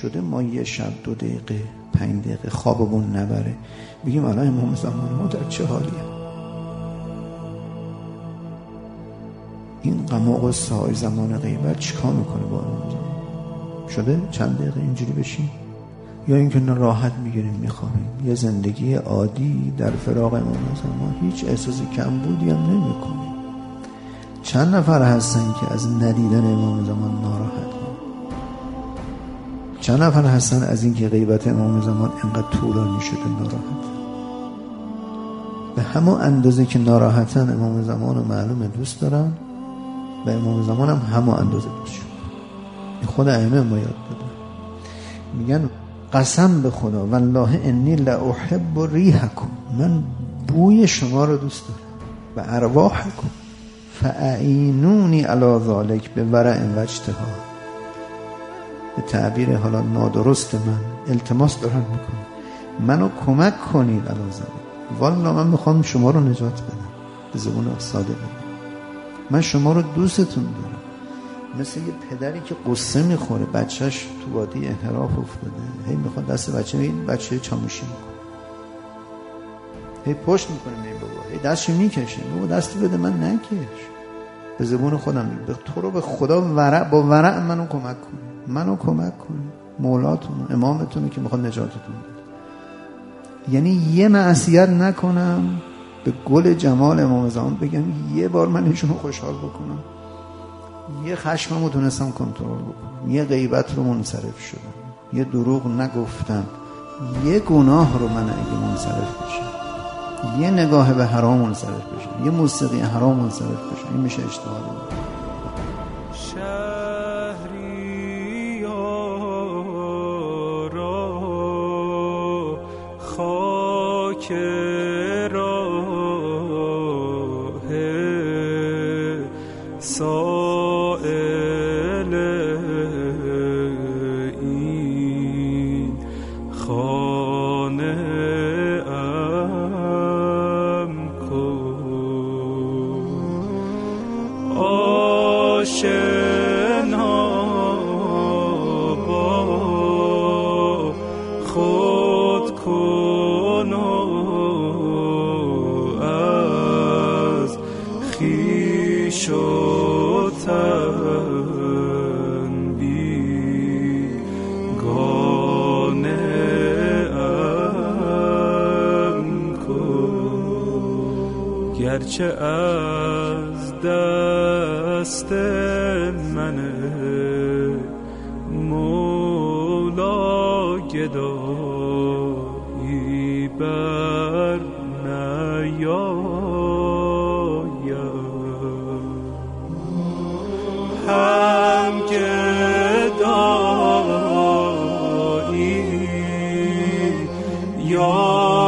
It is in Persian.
شده ما یه شب 2 دقیقه 5 دقیقه خوابمون نبره بگیم الان امام زمان ما در چه حالیه؟ این غم و غصه های زمان غیبت چیکار میکنه با امام زمان؟ شده چند دقیقه اینجوری بشیم؟ یا اینکه راحت میگیریم میخوابیم؟ یه زندگی عادی در فراق امام زمان هیچ احساس کمبودی هم نمیکنیم. چند نفر هستن که از ندیدن امام زمان ناراحتن؟ چند نفر هستن از اینکه غیبت امام زمان انقدر طولانی شده ناراحتن؟ به همون اندازه که ناراحتن امام زمان رو معلومه دوست دارن و امام زمان هم همون اندازه دوست شد. خود ائمه ما یاد دادن، میگن قسم به خدا والله انی لاحب ریحکم، من بوی شما رو دوست دارم و ارواحکم فاعینونی علی ذلک به ورع و اجتهاد. به تعبیر حالا نادرست من التماس دارن میکنم منو کمک کنید علی ذلک، والله من میخوام شما رو نجات بدم. به زبان ساده بگم من شما رو دوستتون دارم. مثل یه پدری که قصه میخوره بچهش تو وادی انحراف افتاده، هی میخواد دست بچه چاموشی میکنه، هی پشت میکنه میگه بابا، هی دستشو میکشه بابا دست بده من نکش. به زبون خودم میگه تو رو به خدا با ورع منو کمک کن، مولاتون امامتون که میخواد نجاتتون بده. یعنی یه معصیت نکنم به گل جمال امام زمان بگم یه بار من ایشونو خوشحال بکنم، یه خشممو تونستم کنترل بکنم، یه غیبت رو منصرف شدم، یه دروغ نگفتم، یه گناه رو من اگه منصرف بشم، یه نگاه به حرام منصرف بشم، یه موسیقی حرام منصرف بشم، این میشه اشتباه. خاک راه سائل این خانه ام کن، آشنا با خود کن از خویش و تن بیگانه ام کن، گرچه از دست من مولا گدایی بر هم گدایی یا